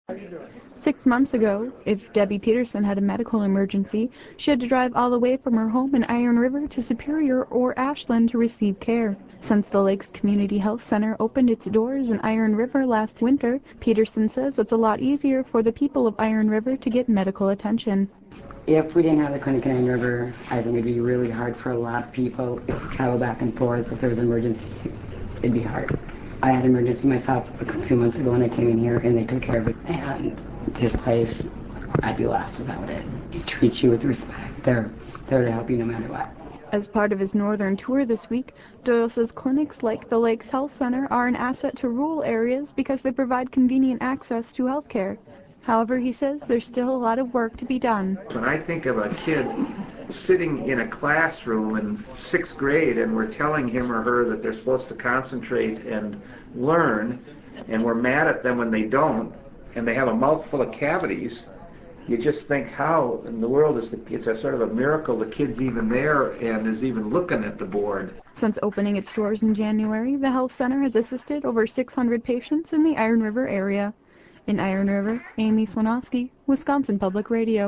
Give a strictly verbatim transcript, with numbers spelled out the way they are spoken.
Six months ago, if Debbie Peterson had a medical emergency, she had to drive all the way from her home in Iron River to Superior or Ashland to receive care. Since the Lakes Community Health Center opened its doors in Iron River last winter, Peterson says it's a lot easier for the people of Iron River to get medical attention. If we didn't have the clinic in Iron River, I think it'd be really hard for a lot of people to travel back and forth. If there was an emergency, it'd be hard. I had an emergency myself a few months ago and I came in here and they took care of it. And this place, I'd be lost without it. They treat you with respect. They're there to help you no matter what. As part of his northern tour this week, Doyle says clinics like the Lakes Health Center are an asset to rural areas because they provide convenient access to health care. However, he says there's still a lot of work to be done. When I think of a kid sitting in a classroom in sixth grade and we're telling him or her that they're supposed to concentrate and learn, and we're mad at them when they don't, and they have a mouthful of cavities, you just think, how in the world is the, it's a sort of a miracle the kid's even there and is even looking at the board. Since opening its doors in January, the health center has assisted over six hundred patients in the Iron River area. In Iron River, Amy Swanowski, Wisconsin Public Radio.